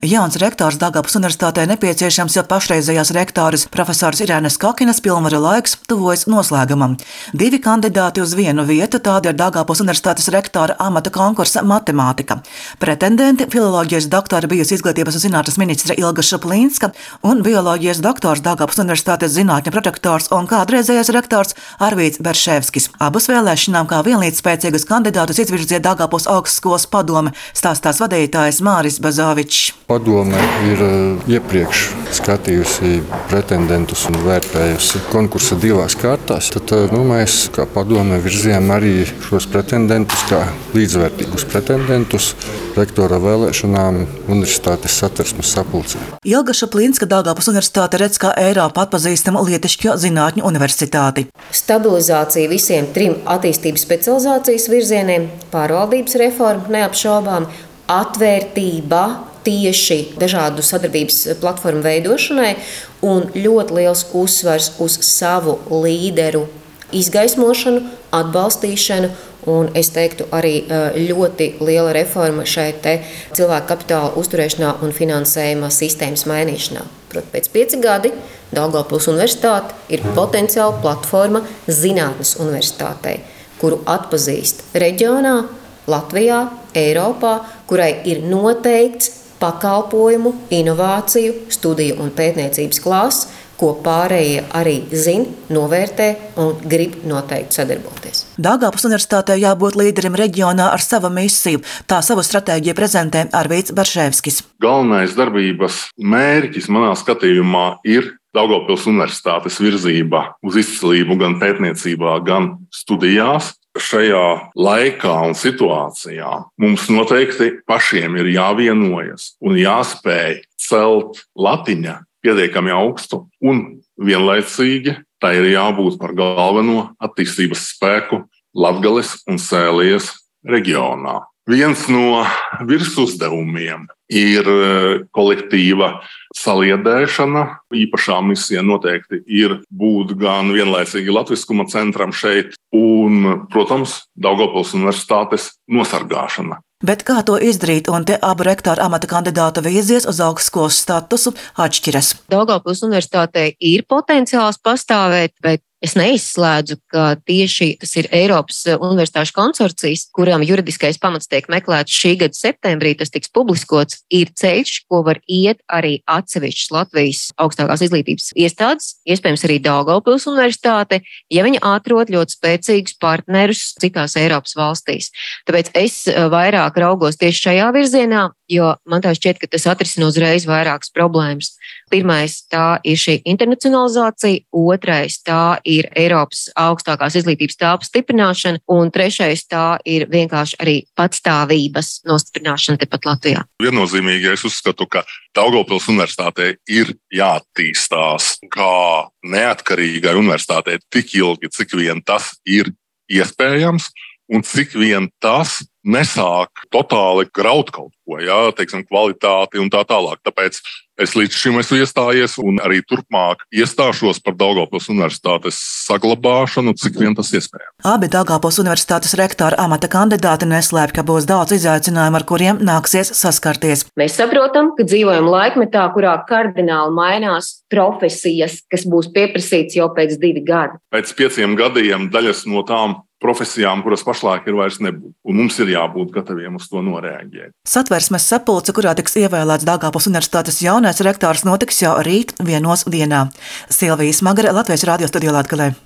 Jauns rektors Daugavpils Universitātē nepieciešams, jo pašreizējās rektoras profesors Irēnas Kakinas pilnvaru laiks tuvojas noslēgumam. 2 kandidāti uz vienu vietu, tāda ir Daugavpils Universitātes rektora amata konkursa matemātika. Pretendenti - filoloģijas doktora bijusi izglītības un zinātnes ministre Ilga Šuplīnska un bioloģijas doktors Daugavpils Universitātes zinātņu prorektors un kādreizējais rektors Arvīds Berševskis. Abus vēlēšanām kā vienlīdz spēcīgus kandidātus izvirzīja Daugavpils augstskolas padome, stāstās vadītājs Māris Bazovičs. Padome ir iepriekš skatījusi pretendentus un vērtējusi konkursa 2 kārtās. Tad mēs kā padome virzījām arī šos pretendentus kā līdzvērtīgus pretendentus rektora vēlēšanām Universitātes Satversmes sapulcē. Ilga Šuplīnska Daugavpils Universitāte redz kā Eiropā atpazīstamu Lietišķo zinātņu universitāti. Stabilizācija visiem 3 attīstības specializācijas virzieniem, pārvaldības reforma neapšaubām, atvērtība tieši dažādu sadarbības platformu veidošanai un ļoti liels uzsvars uz savu līderu izgaismošanu, atbalstīšanu un, es teiktu, arī ļoti liela reforma šeit cilvēku kapitāla uzturēšanā un finansējuma sistēmas mainīšanā. Proti, pēc 5 gadi Daugavpils Universitāte ir potenciāla platforma zinātnes universitātei, kuru atpazīst reģionā, Latvijā, Eiropā, kurai ir noteikts pakalpojumu, inovāciju, studiju un pētniecības klāsts, ko pārējie arī zina, novērtē un grib noteikti sadarboties. Daugavpils Universitātē jābūt līderim reģionā ar savu misiju. Tā savu stratēģiju prezentē Arvīds Berševskis. Galvenais darbības mērķis manā skatījumā ir Daugavpils Universitātes virzība uz izcilību gan pētniecībā, gan studijās. Šajā laikā un situācijā mums noteikti pašiem ir jāvienojas un jāspēj celt latiņa pietiekami augstu un vienlaicīgi tai ir jābūt par galveno attīstības spēku Latgales un Sēlijas reģionā. Viens no virsuzdevumiem ir kolektīva saliedēšana. Īpašā misija noteikti ir būt gan vienlaicīgi latviskuma centram šeit un, protams, Daugavpils Universitātes nosargāšana. Bet kā to izdarīt, un te abu rektora amata kandidātu vīzijas uz augstskolas statusu atšķiras? Daugavpils Universitātei ir potenciāls pastāvēt, bet es neizslēdzu, ka tieši tas ir Eiropas universitāšu konsorcijas, kuram juridiskais pamats tiek meklēts šī gada septembrī, tas tiks publiskots, ir ceļš, ko var iet arī atsevišķas Latvijas augstākās izglītības iestādes, iespējams arī Daugavpils Universitāte, ja viņi atrod ļoti spēcīgus partnerus citās Eiropas valstīs. Tāpēc es vairāk raugos tieši šajā virzienā, jo man tā šķiet, ka tas atrisina uzreiz vairākas problēmas. Pirmais, tā ir šī internacionalizācija, otrais, tā ir Eiropas augstākās izglītības telpu stiprināšana, un trešais, tā ir vienkārši arī patstāvības nostiprināšana tepat Latvijā. Viennozīmīgi es uzskatu, ka Daugavpils Universitātei ir jāattīstās kā neatkarīgai universitātei tik ilgi, cik vien tas ir iespējams, un cik vien tas nesāk totāli graut kaut ko, teiksim, kvalitāti un tā tālāk. Tāpēc es līdz šim esmu iestājies un arī turpmāk iestāšos par Daugavpils Universitātes saglabāšanu, cik vien tas iespējams. Abi Daugavpils Universitātes rektora amata kandidāti neslēpj, ka būs daudz izaicinājumu, ar kuriem nāksies saskarties. Mēs saprotam, ka dzīvojam laikmetā, kurā kardināli mainās profesijas, kas būs pieprasīts jau pēc 2 gadi. Pēc 5 gadiem daļas no tām profesijām, kuras pašlaik ir vairs nebūtu. Un mums ir jābūt gataviem uz to noreaģēt. Satversmes sapulce, kurā tiks ievēlēts Daugavpils Universitātes jaunais rektors, notiks jau rīt 1 dienā. Silvija Smagare, Latvijas radio studijā Latgalē.